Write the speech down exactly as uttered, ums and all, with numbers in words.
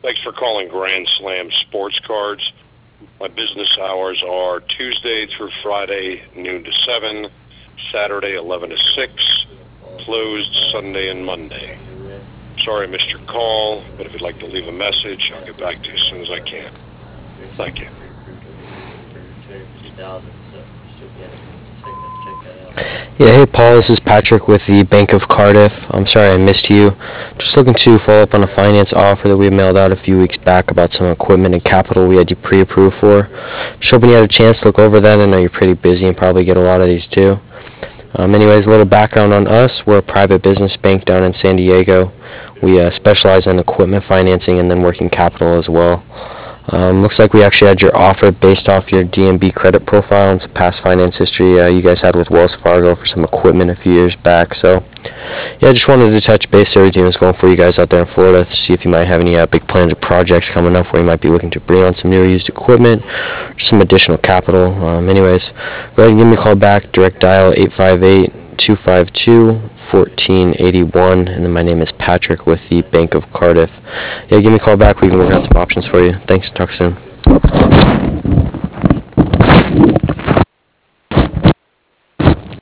Thanks for calling Grand Slam Sports Cards. My business hours are Tuesday through Friday, noon to seven, Saturday, eleven to six, closed Sunday and Monday. Sorry I missed your call, but if you'd like to leave a message, I'll get back to you as soon as I can. Thank you. Yeah, hey Paul, this is Patrick with the Bank of Cardiff. I'm sorry I missed you. Just looking to follow up on a finance offer that we mailed out a few weeks back about some equipment and capital we had you pre-approved for. Just hoping you had a chance to look over that. I know you're pretty busy and probably get a lot of these too. Um, anyways, a little background on us. We're a private business bank down in San Diego. We uh, specialize in equipment financing and then working capital as well. Um, looks like we actually had your offer based off your D M B credit profile and some past finance history uh, you guys had with Wells Fargo for some equipment a few years back. So, yeah, I just wanted to touch base, see how everything was going for you guys out there in Florida, to see if you might have any uh, big plans or projects coming up where you might be looking to bring on some new or used equipment or some additional capital. Um, anyways, go ahead and give me a call back. Direct dial eight five eight, two five two, one four eight one, and then my name is Patrick with the Bank of Cardiff. Yeah, give me a call back. We can work out some options for you. Thanks. Talk soon.